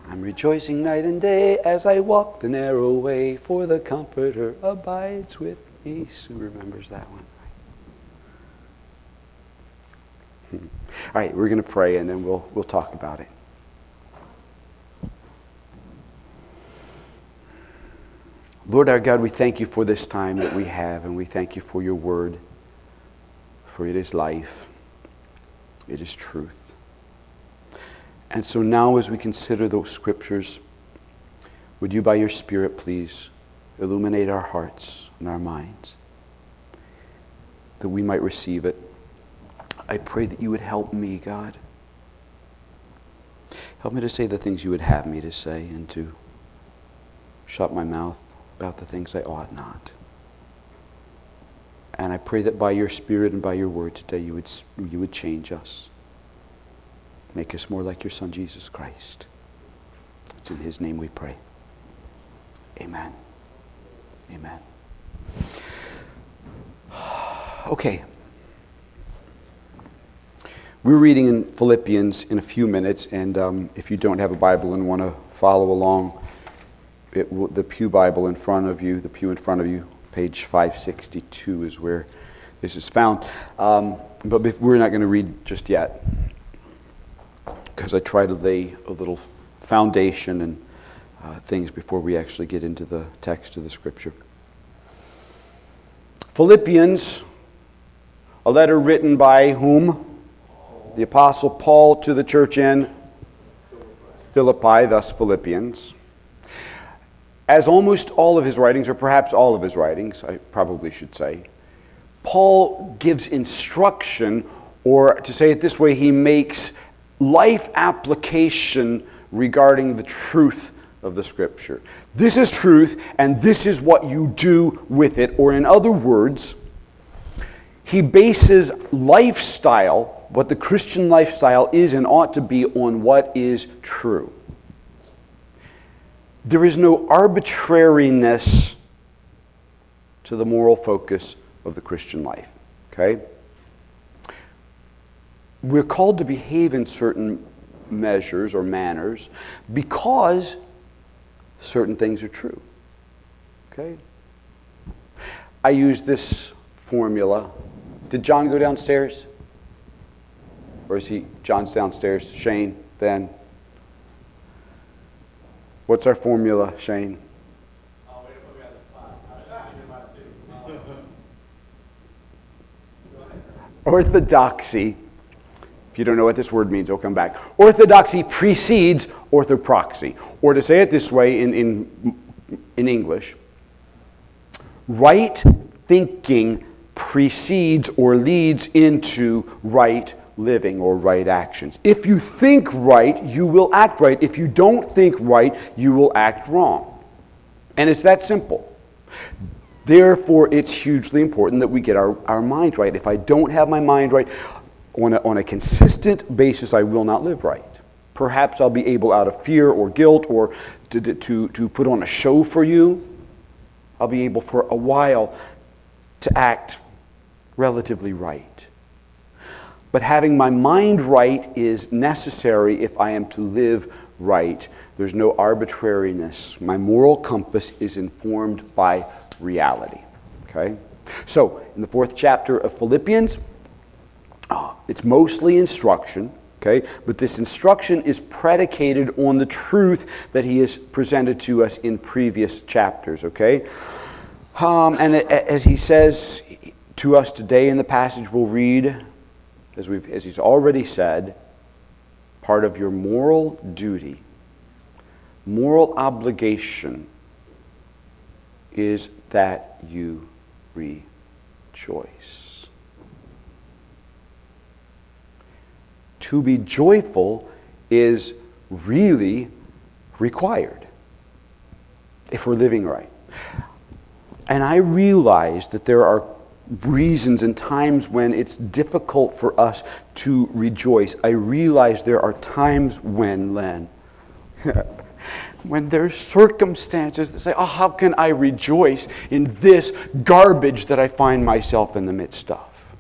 I'm rejoicing night and day as I walk the narrow way, for the Comforter abides with me. Sue remembers that one. All right, we're going to pray and then we'll talk about it. Lord our God, we thank you for this time that we have, and we thank you for your word, for it is life, it is truth. And so now as we consider those scriptures, would you by your Spirit please illuminate our hearts and our minds, that we might receive it. I pray that you would help me, God. Help me to say the things you would have me to say, and to shut my mouth about the things I ought not. And I pray that by your Spirit and by your word today you would change us. Make us more like your Son, Jesus Christ. It's in his name we pray. Amen. Amen. Okay. We're reading in Philippians in a few minutes, and if you don't have a Bible and want to follow along, the Pew Bible in front of you, page 562 is where this is found. But we're not going to read just yet, because I try to lay a little foundation and things before we actually get into the text of the Scripture. Philippians, a letter written by whom? The Apostle Paul to the church in Philippi, thus Philippians. As almost all of his writings, or perhaps all of his writings, I probably should say, Paul gives instruction, or to say it this way, he makes life application regarding the truth of the Scripture. This is truth, and this is what you do with it. Or in other words, he bases lifestyle, what the Christian lifestyle is and ought to be, on what is true. There is no arbitrariness to the moral focus of the Christian life. Okay? We're called to behave in certain measures or manners because certain things are true. Okay? I use this formula. Did John go downstairs? Or is John's downstairs? Shane, then? What's our formula, Shane? Oh, way to put me on the spot. I was just thinking about it too. Go ahead. Orthodoxy, if you don't know what this word means, I'll come back. Orthodoxy precedes orthopraxy. Or to say it this way in English, right thinking precedes or leads into right living or right actions. If you think right, you will act right. If you don't think right, you will act wrong. And it's that simple. Therefore, it's hugely important that we get our mind right. If I don't have my mind right, on a consistent basis, I will not live right. Perhaps I'll be able, out of fear or guilt or to put on a show for you, I'll be able for a while to act relatively right. But having my mind right is necessary if I am to live right. There's no arbitrariness. My moral compass is informed by reality. Okay? So, in the 4th chapter of Philippians, it's mostly instruction. Okay? But this instruction is predicated on the truth that he has presented to us in previous chapters. Okay? And as he says to us today in the passage we'll read, as he's already said, part of your moral duty, moral obligation, is that you rejoice. To be joyful is really required if we're living right. And I realize that there are reasons and times when it's difficult for us to rejoice. I realize there are times when, Len, when there's circumstances that say, oh, how can I rejoice in this garbage that I find myself in the midst of?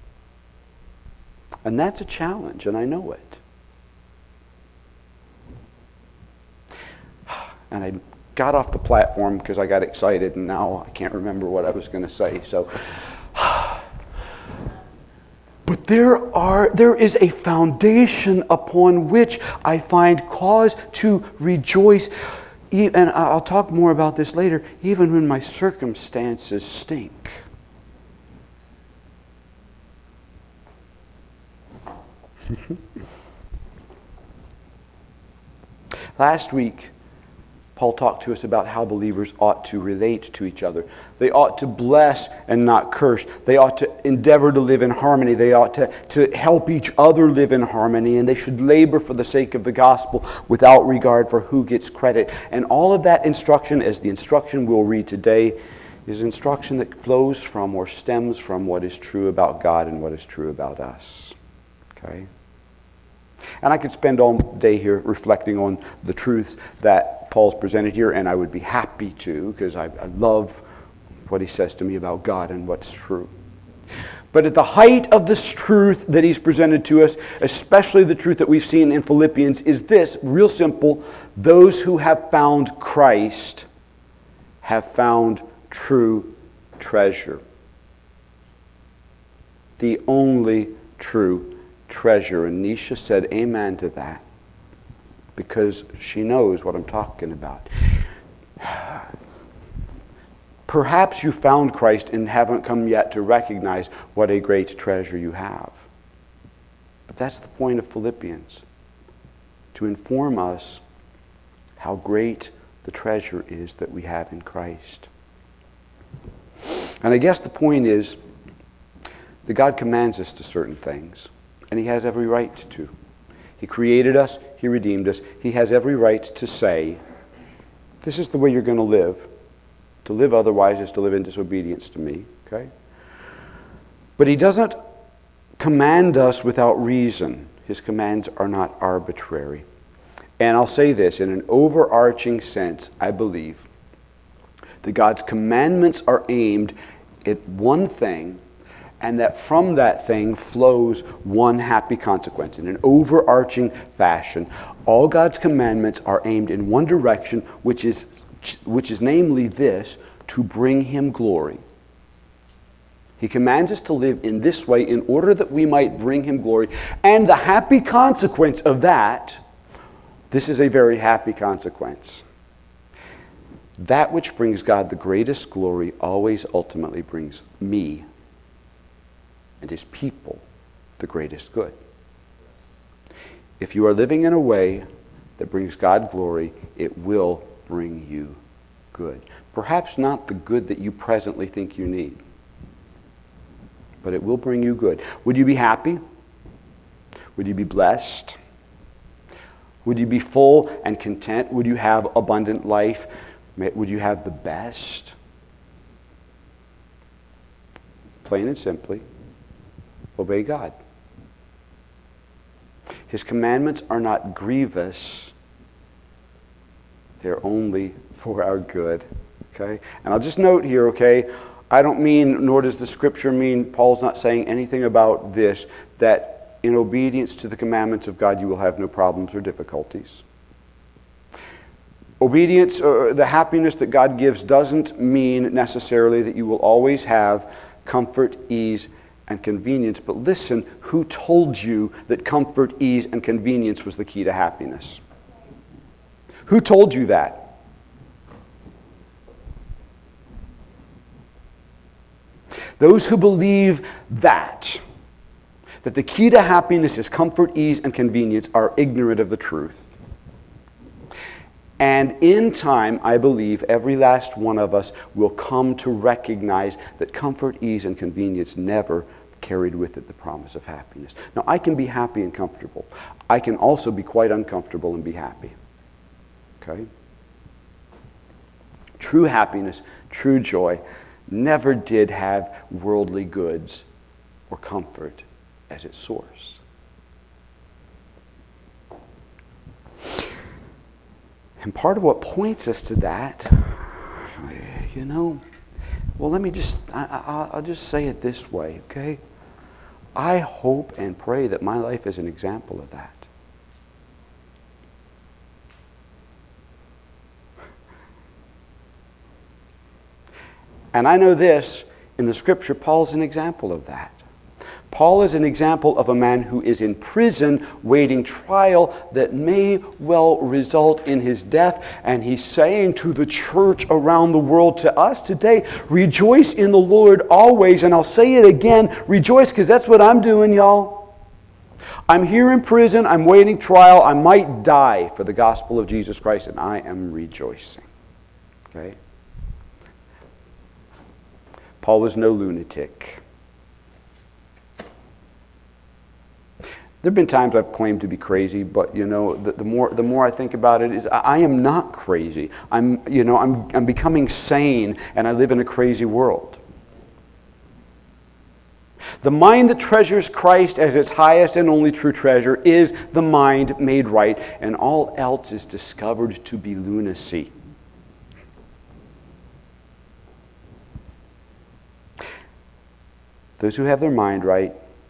And that's a challenge, and I know it. and I got off the platform because I got excited, and now I can't remember what I was going to say. So, but there is a foundation upon which I find cause to rejoice. And I'll talk more about this later, even when my circumstances stink. Last week, Paul talked to us about how believers ought to relate to each other. They ought to bless and not curse. They ought to endeavor to live in harmony. They ought to help each other live in harmony. And they should labor for the sake of the gospel without regard for who gets credit. And all of that instruction, as the instruction we'll read today, is instruction that flows from or stems from what is true about God and what is true about us. Okay? And I could spend all day here reflecting on the truths that Paul's presented here, and I would be happy to, because I love what he says to me about God and what's true. But at the height of this truth that he's presented to us, especially the truth that we've seen in Philippians, is this, real simple: those who have found Christ have found true treasure. The only true treasure. And Nisha said amen to that, because she knows what I'm talking about. Perhaps you found Christ and haven't come yet to recognize what a great treasure you have. But that's the point of Philippians, to inform us how great the treasure is that we have in Christ. And I guess the point is that God commands us to certain things, and He has every right to. He created us. He redeemed us. He has every right to say, this is the way you're going to live. To live otherwise is to live in disobedience to me. Okay? But He doesn't command us without reason. His commands are not arbitrary. And I'll say this, in an overarching sense, I believe that God's commandments are aimed at one thing, and that from that thing flows one happy consequence. In an overarching fashion, all God's commandments are aimed in one direction, which is namely this: to bring Him glory. He commands us to live in this way in order that we might bring Him glory. And the happy consequence of that, this is a very happy consequence. That which brings God the greatest glory always ultimately brings me and His people the greatest good. If you are living in a way that brings God glory, it will bring you good. Perhaps not the good that you presently think you need, but it will bring you good. Would you be happy? Would you be blessed? Would you be full and content? Would you have abundant life? Would you have the best? Plain and simply, obey God. His commandments are not grievous. They're only for our good. Okay? And I'll just note here, okay, I don't mean, nor does the Scripture mean, Paul's not saying anything about this, that in obedience to the commandments of God you will have no problems or difficulties. Obedience, the happiness that God gives, doesn't mean necessarily that you will always have comfort, ease, and convenience. But listen, who told you that comfort, ease, and convenience was the key to happiness? Who told you that? Those who believe that the key to happiness is comfort, ease, and convenience are ignorant of the truth. And in time, I believe every last one of us will come to recognize that comfort, ease, and convenience never carried with it the promise of happiness. Now, I can be happy and comfortable. I can also be quite uncomfortable and be happy. Okay? True happiness, true joy, never did have worldly goods or comfort as its source. And part of what points us to that, well, let me just, I'll just say it this way, okay? I hope and pray that my life is an example of that. And I know this, in the Scripture, Paul's an example of that. Paul is an example of a man who is in prison waiting trial that may well result in his death. And he's saying to the church around the world, to us today, rejoice in the Lord always. And I'll say it again, rejoice, because that's what I'm doing, y'all. I'm here in prison, I'm waiting trial, I might die for the gospel of Jesus Christ, and I am rejoicing. Okay? Paul was no lunatic. There have been times I've claimed to be crazy, but the more I think about it, is I am not crazy. I'm becoming sane, and I live in a crazy world. The mind that treasures Christ as its highest and only true treasure is the mind made right, and all else is discovered to be lunacy. Those who have their mind right,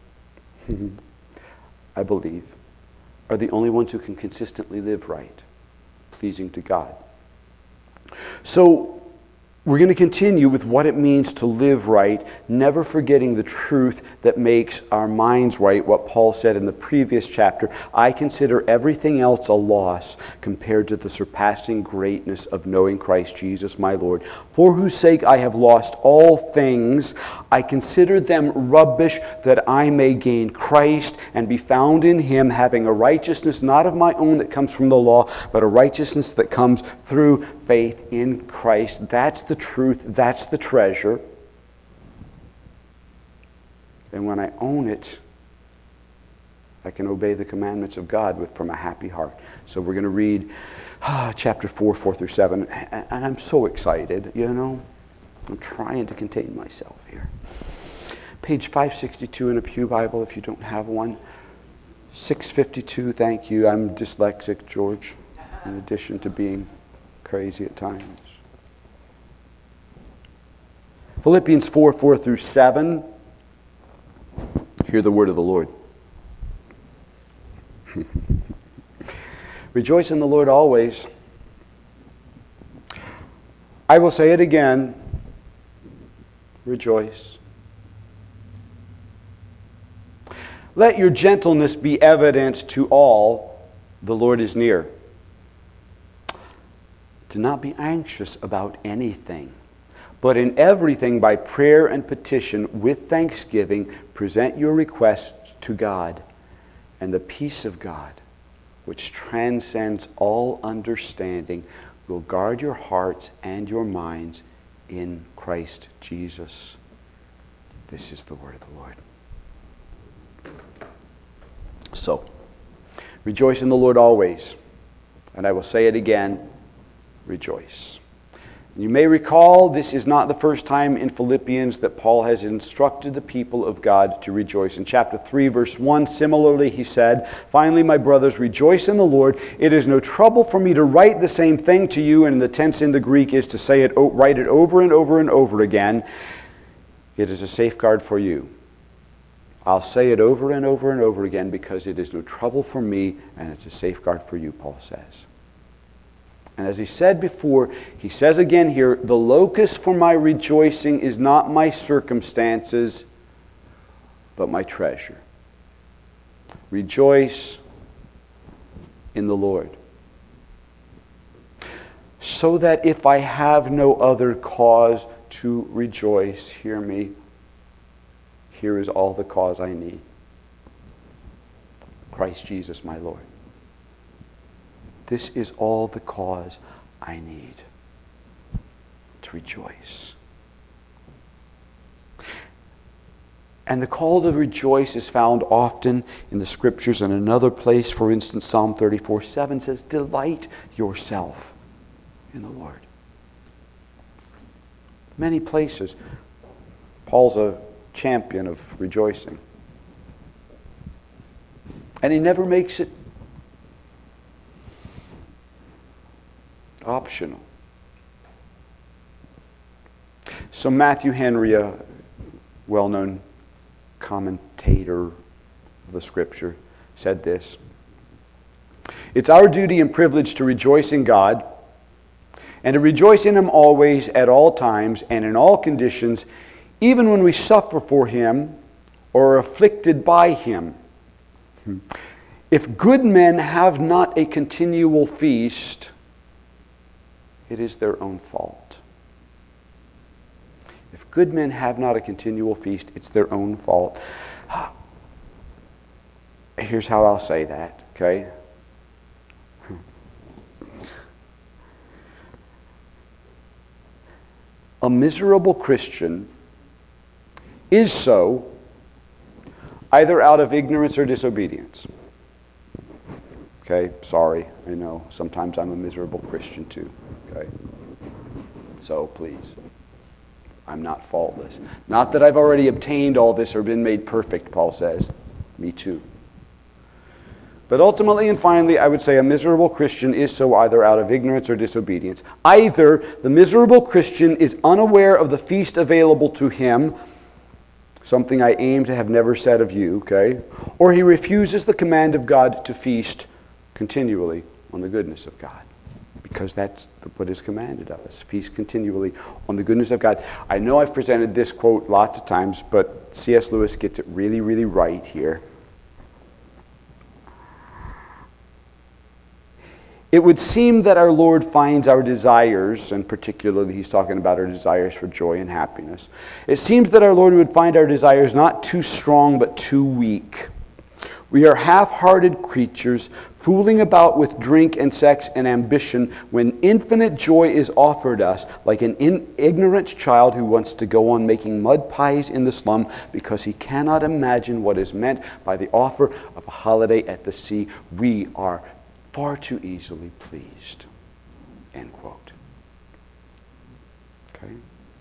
I believe, are the only ones who can consistently live right, pleasing to God. So, we're going to continue with what it means to live right, never forgetting the truth that makes our minds right, what Paul said in the previous chapter. I consider everything else a loss compared to the surpassing greatness of knowing Christ Jesus my Lord, for whose sake I have lost all things. I consider them rubbish, that I may gain Christ and be found in him, having a righteousness not of my own that comes from the law, but a righteousness that comes through faith in Christ. That's the truth, that's the treasure. And when I own it, I can obey the commandments of God from a happy heart. So we're going to read chapter 4 through 7. And I'm so excited, I'm trying to contain myself here. Page 562 in a Pew Bible if you don't have one. 652, thank you. I'm dyslexic, George, in addition to being crazy at times. Philippians 4 through 7. Hear the word of the Lord. Rejoice in the Lord always. I will say it again. Rejoice. Let your gentleness be evident to all. The Lord is near. Do not be anxious about anything, but in everything by prayer and petition with thanksgiving present your requests to God, and the peace of God, which transcends all understanding, will guard your hearts and your minds in Christ Jesus. This is the word of the Lord. So, rejoice in the Lord always. And I will say it again, rejoice. You may recall this is not the first time in Philippians that Paul has instructed the people of God to rejoice. In chapter 3, verse 1, similarly he said, "Finally, my brothers, rejoice in the Lord. It is no trouble for me to write the same thing to you," and the tense in the Greek is to say it, write it over and over and over again. It is a safeguard for you. I'll say it over and over and over again because it is no trouble for me and it's a safeguard for you, Paul says. And as he said before, he says again here, the locus for my rejoicing is not my circumstances, but my treasure. Rejoice in the Lord. So that if I have no other cause to rejoice, hear me, here is all the cause I need. Christ Jesus my Lord. This is all the cause I need to rejoice. And the call to rejoice is found often in the Scriptures. In another place, for instance, Psalm 34:7 says, "Delight yourself in the Lord." Many places, Paul's a champion of rejoicing. And he never makes it optional. So Matthew Henry, a well-known commentator of the Scripture, said this: "It's our duty and privilege to rejoice in God and to rejoice in him always, at all times, and in all conditions, even when we suffer for him or are afflicted by him. If good men have not a continual feast, it is their own fault. If good men have not a continual feast, it's their own fault. Here's how I'll say that, okay? A miserable Christian is so either out of ignorance or disobedience. Okay, sorry, I know. Sometimes I'm a miserable Christian too. Okay? So please, I'm not faultless. Not that I've already obtained all this or been made perfect, Paul says. Me too. But ultimately and finally, I would say a miserable Christian is so either out of ignorance or disobedience. Either the miserable Christian is unaware of the feast available to him, something I aim to have never said of you, okay? Or he refuses the command of God to feast continually on the goodness of God. Because that's what is commanded of us. Feast continually on the goodness of God. I know I've presented this quote lots of times, but C.S. Lewis gets it really, really right here. It would seem that our Lord finds our desires, and particularly he's talking about our desires for joy and happiness. It seems that our Lord would find our desires not too strong but too weak. We are half-hearted creatures, fooling about with drink and sex and ambition when infinite joy is offered us, like an ignorant child who wants to go on making mud pies in the slum because he cannot imagine what is meant by the offer of a holiday at the sea. We are far too easily pleased. End quote. Okay?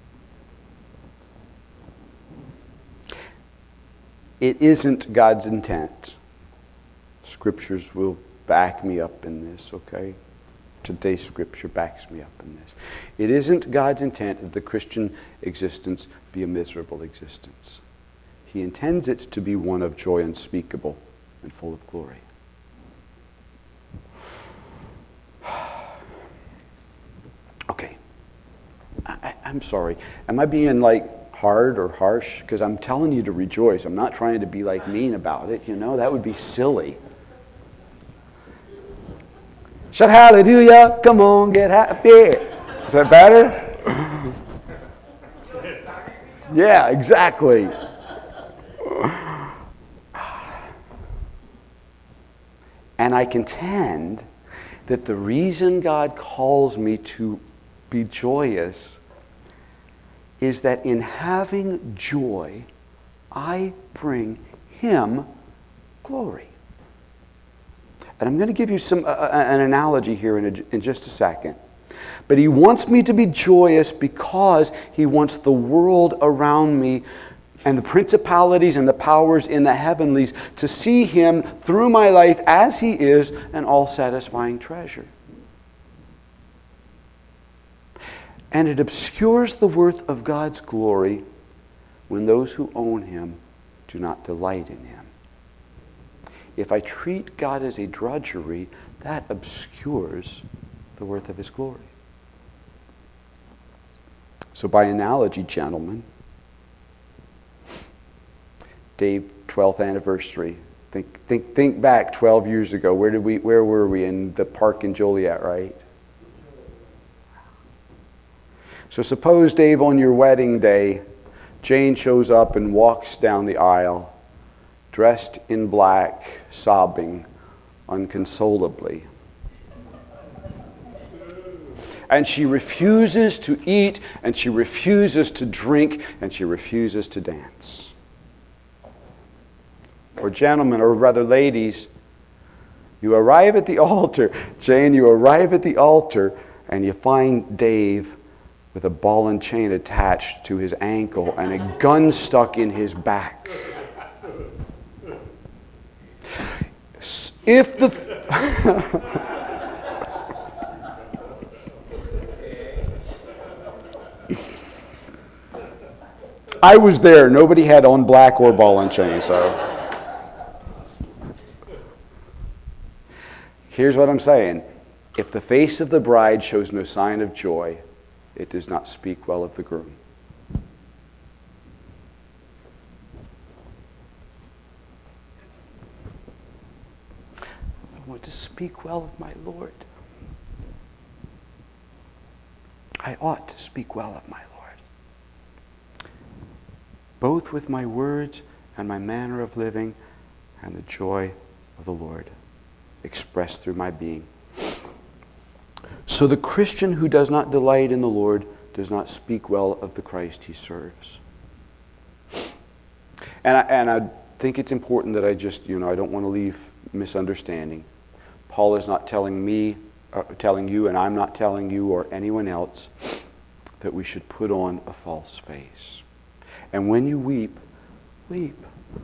It isn't God's intent. Scriptures will back me up in this, okay? Today's scripture backs me up in this. It isn't God's intent that the Christian existence be a miserable existence. He intends it to be one of joy unspeakable and full of glory. Okay. I'm sorry. Am I being hard or harsh? Because I'm telling you to rejoice. I'm not trying to be mean about it. That would be silly. Shout hallelujah. Come on, get happy. Is that better? Yeah, exactly. And I contend that the reason God calls me to be joyous is that in having joy, I bring Him glory. And I'm going to give you an analogy here in just a second. But He wants me to be joyous because He wants the world around me and the principalities and the powers in the heavenlies to see Him through my life as He is an all-satisfying treasure. And it obscures the worth of God's glory when those who own Him do not delight in Him. If I treat God as a drudgery, that obscures the worth of His glory. So by analogy, gentlemen, Dave, 12th anniversary. Think back 12 years ago. Where were we? In the park in Joliet, right? So suppose, Dave, on your wedding day, Jane shows up and walks down the aisle, dressed in black, sobbing unconsolably. And she refuses to eat, and she refuses to drink, and she refuses to dance. Or gentlemen, or rather ladies, you arrive at the altar. Jane, you arrive at the altar, and you find Dave with a ball and chain attached to his ankle and a gun stuck in his back. If the... I was there. Nobody had on black or ball and chain, so... Here's what I'm saying. If the face of the bride shows no sign of joy, it does not speak well of the groom. I want to speak well of my Lord. I ought to speak well of my Lord, both with my words and my manner of living, and the joy of the Lord expressed through my being. So the Christian who does not delight in the Lord does not speak well of the Christ he serves. And I think it's important that I don't want to leave misunderstanding. Paul is not telling you, and I'm not telling you or anyone else, that we should put on a false face. And when you weep, weep.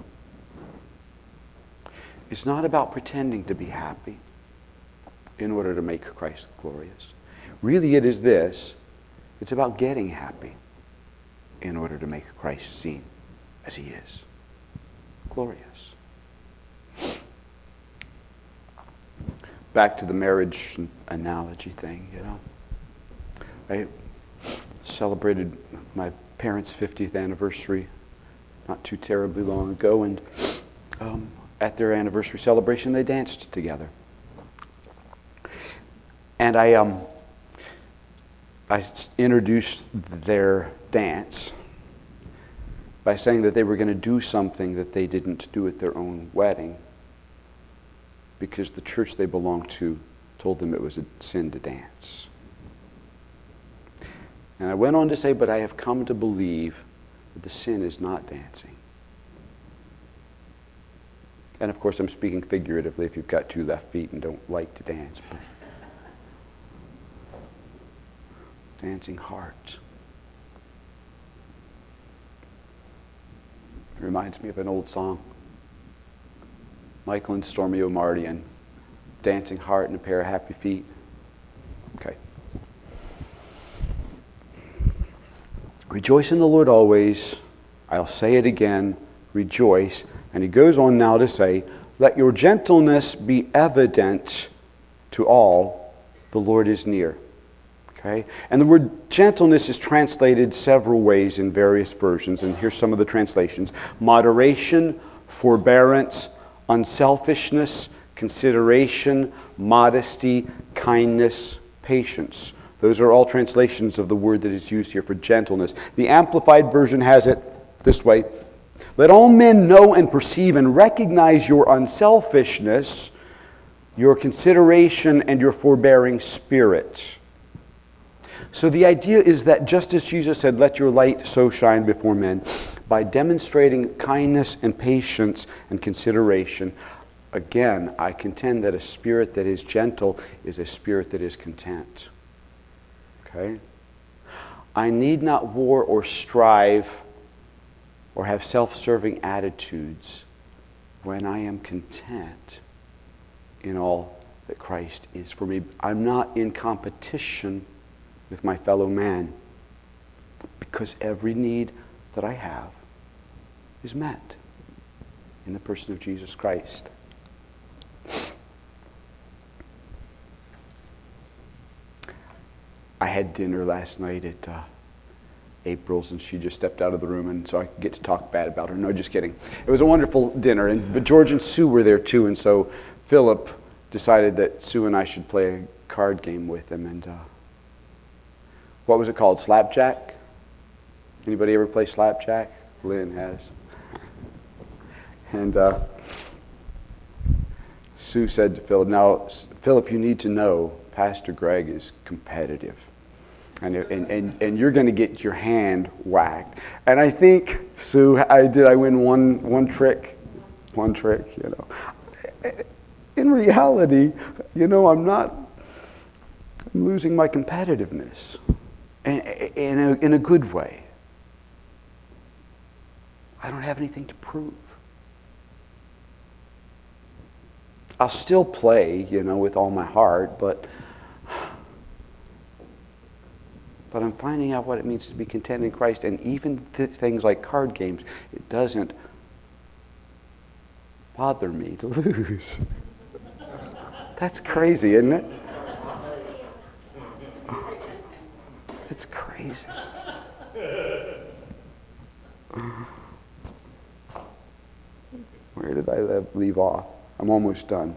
It's not about pretending to be happy in order to make Christ glorious. Really, it is this. It's about getting happy in order to make Christ seen as he is, glorious. Back to the marriage analogy thing, I celebrated my parents' 50th anniversary not too terribly long ago, and at their anniversary celebration, they danced together. And I introduced their dance by saying that they were going to do something that they didn't do at their own wedding because the church they belonged to told them it was a sin to dance. And I went on to say, but I have come to believe that the sin is not dancing. And of course, I'm speaking figuratively if you've got two left feet and don't like to dance. But dancing hearts. It reminds me of an old song. Michael and Stormy O'Mardian, Dancing Heart and a Pair of Happy Feet. Okay. Rejoice in the Lord always. I'll say it again, rejoice. And he goes on now to say, let your gentleness be evident to all, the Lord is near. Okay? And the word gentleness is translated several ways in various versions, and here's some of the translations. Moderation, forbearance, unselfishness, consideration, modesty, kindness, patience. Those are all translations of the word that is used here for gentleness. The Amplified Version has it this way. Let all men know and perceive and recognize your unselfishness, your consideration, and your forbearing spirit. So the idea is that just as Jesus said, let your light so shine before men, by demonstrating kindness and patience and consideration, again, I contend that a spirit that is gentle is a spirit that is content. Okay? I need not war or strive or have self-serving attitudes when I am content in all that Christ is for me. I'm not in competition with my fellow man because every need that I have is met in the person of Jesus Christ. I had dinner last night at April's, and she just stepped out of the room, and so I could get to talk bad about her. No, just kidding. It was a wonderful dinner, but George and Sue were there too, and so Philip decided that Sue and I should play a card game with him. And what was it called? Slapjack? Anybody ever play Slapjack? Lynn has. And Sue said to Philip, now, Philip, you need to know Pastor Greg is competitive. And you're going to get your hand whacked. And I think, Sue, I win one trick? One trick, In reality, I'm losing my competitiveness in a good way. I don't have anything to prove. I'll still play, with all my heart, but I'm finding out what it means to be content in Christ. And even things like card games, it doesn't bother me to lose. That's crazy, isn't it? It's crazy. Where did I leave off? I'm almost done.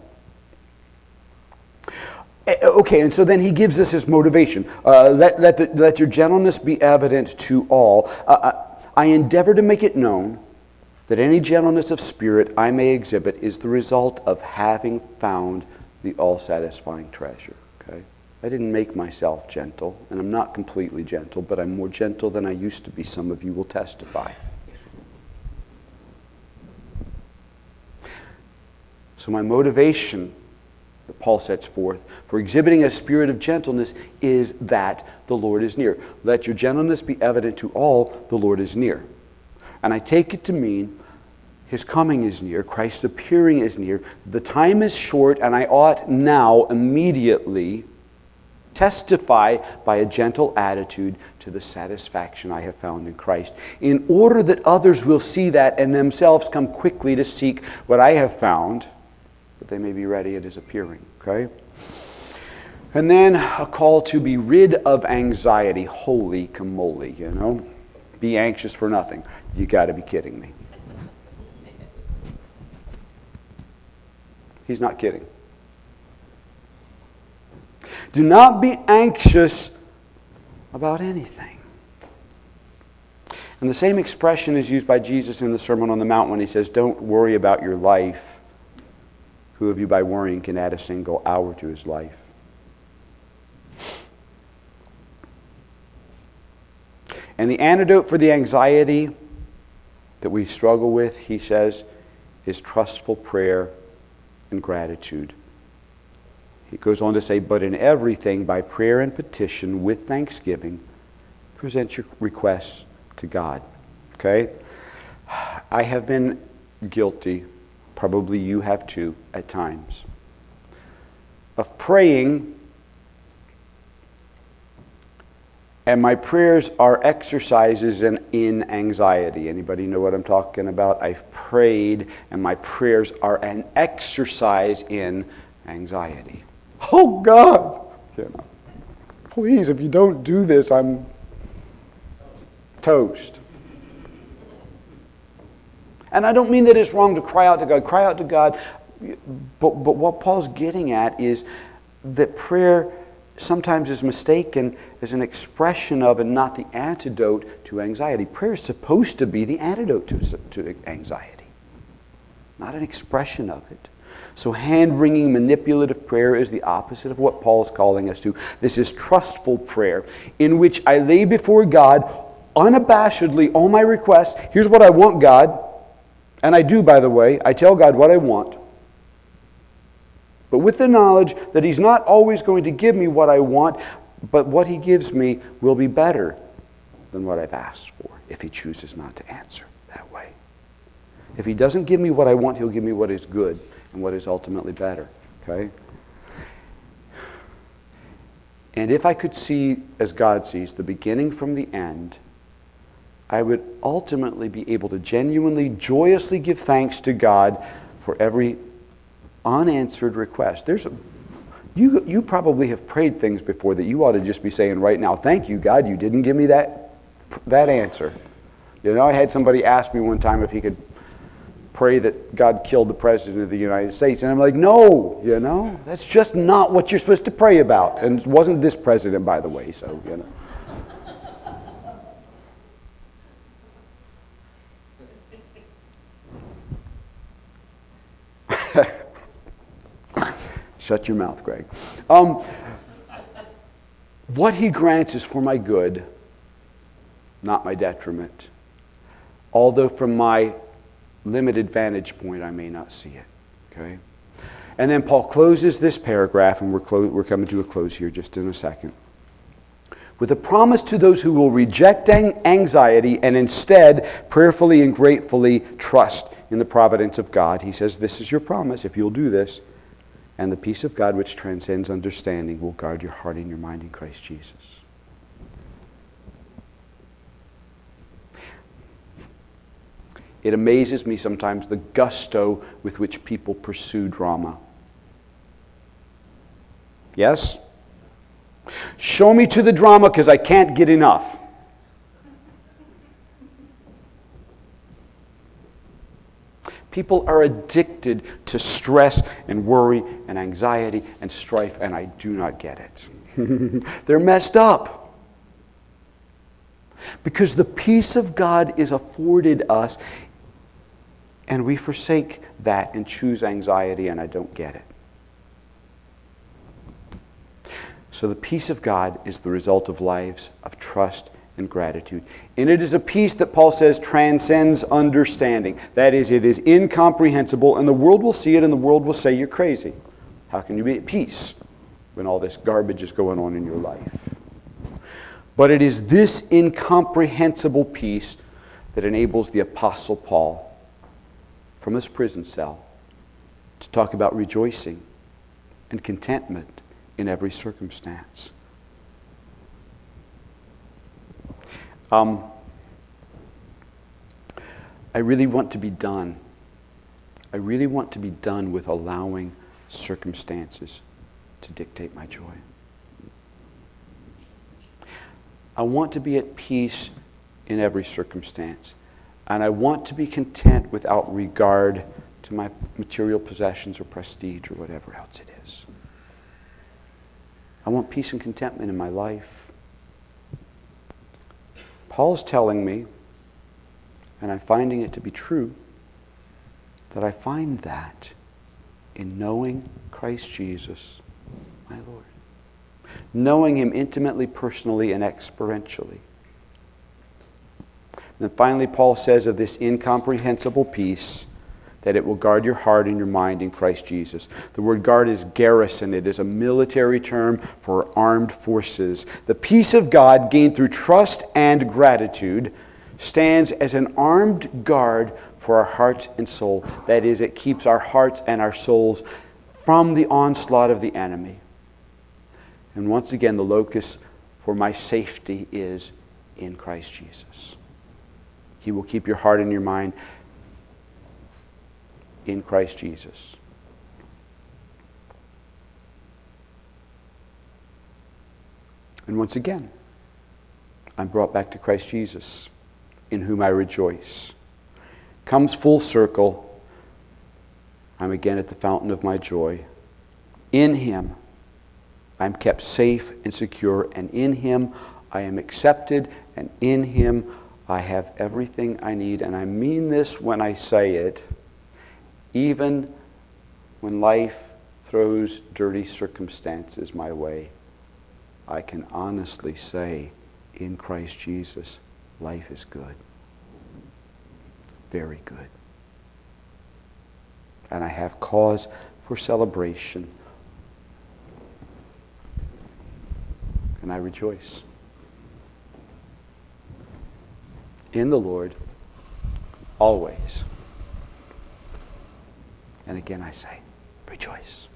Okay, and so then he gives us his motivation. Let your gentleness be evident to all. I endeavor to make it known that any gentleness of spirit I may exhibit is the result of having found the all-satisfying treasure. Okay? I didn't make myself gentle, and I'm not completely gentle, but I'm more gentle than I used to be. Some of you will testify. So my motivation that Paul sets forth for exhibiting a spirit of gentleness is that the Lord is near. Let your gentleness be evident to all, the Lord is near. And I take it to mean his coming is near, Christ's appearing is near, the time is short, and I ought now immediately testify by a gentle attitude to the satisfaction I have found in Christ, in order that others will see that and themselves come quickly to seek what I have found, that they may be ready at his appearing. Okay? And then a call to be rid of anxiety. Holy camole, you know? Be anxious for nothing. You got to be kidding me. He's not kidding. Do not be anxious about anything. And the same expression is used by Jesus in the Sermon on the Mount when he says, don't worry about your life. Who of you by worrying can add a single hour to his life? And the antidote for the anxiety that we struggle with, he says, is trustful prayer and gratitude. He goes on to say, but in everything, by prayer and petition, with thanksgiving, present your requests to God. Okay? I have been guilty, probably you have too, at times, of praying, and my prayers are exercises in anxiety. Anybody know what I'm talking about? I've prayed, and my prayers are an exercise in anxiety. Oh God! You know, please, if you don't do this, I'm toast. And I don't mean that it's wrong to cry out to God. Cry out to God. But what Paul's getting at is that prayer sometimes is mistaken as an expression of and not the antidote to anxiety. Prayer is supposed to be the antidote to anxiety, not an expression of it. So hand-wringing, manipulative prayer is the opposite of what Paul's calling us to. This is trustful prayer, in which I lay before God unabashedly all my requests. Here's what I want, God. And I do, by the way. I tell God what I want. But with the knowledge that he's not always going to give me what I want, but what he gives me will be better than what I've asked for, if he chooses not to answer that way. If he doesn't give me what I want, he'll give me what is good and what is ultimately better. Okay? And if I could see, as God sees, the beginning from the end, I would ultimately be able to genuinely, joyously give thanks to God for every unanswered request. You probably have prayed things before that you ought to just be saying right now, thank you, God, you didn't give me that answer. You know, I had somebody ask me one time if he could pray that God killed the President of the United States. And I'm like, no, you know, that's just not what you're supposed to pray about. And it wasn't this president, by the way, so, you know. Shut your mouth, Greg. What he grants is for my good, not my detriment. Although from my limited vantage point, I may not see it. Okay? And then Paul closes this paragraph, and we're coming to a close here just in a second, with a promise to those who will reject anxiety and instead prayerfully and gratefully trust in the providence of God. He says, this is your promise if you'll do this. And the peace of God, which transcends understanding, will guard your heart and your mind in Christ Jesus. It amazes me sometimes the gusto with which people pursue drama. Yes? Show me to the drama because I can't get enough. People are addicted to stress and worry and anxiety and strife, and I do not get it. They're messed up. Because the peace of God is afforded us, and we forsake that and choose anxiety, and I don't get it. So the peace of God is the result of lives of trust and gratitude. And it is a peace that Paul says transcends understanding. That is, it is incomprehensible, and the world will see it, and the world will say, you're crazy. How can you be at peace when all this garbage is going on in your life? But it is this incomprehensible peace that enables the Apostle Paul, from his prison cell, to talk about rejoicing and contentment in every circumstance. I really want to be done. I really want to be done with allowing circumstances to dictate my joy. I want to be at peace in every circumstance. And I want to be content without regard to my material possessions or prestige or whatever else it is. I want peace and contentment in my life. Paul's telling me, and I'm finding it to be true, that I find that in knowing Christ Jesus, my Lord. Knowing Him intimately, personally, and experientially. And then finally, Paul says of this incomprehensible peace that it will guard your heart and your mind in Christ Jesus. The word guard is garrison. It is a military term for armed forces. The peace of God gained through trust and gratitude stands as an armed guard for our heart and soul. That is, it keeps our hearts and our souls from the onslaught of the enemy. And once again, the locus for my safety is in Christ Jesus. He will keep your heart and your mind in Christ Jesus. And once again, I'm brought back to Christ Jesus, in whom I rejoice. Comes full circle. I'm again at the fountain of my joy. In Him, I'm kept safe and secure, and in Him I am accepted, and in Him I have everything I need. And I mean this when I say it. Even when life throws dirty circumstances my way, I can honestly say, in Christ Jesus, life is good. Very good. And I have cause for celebration. And I rejoice in the Lord always. And again I say, rejoice.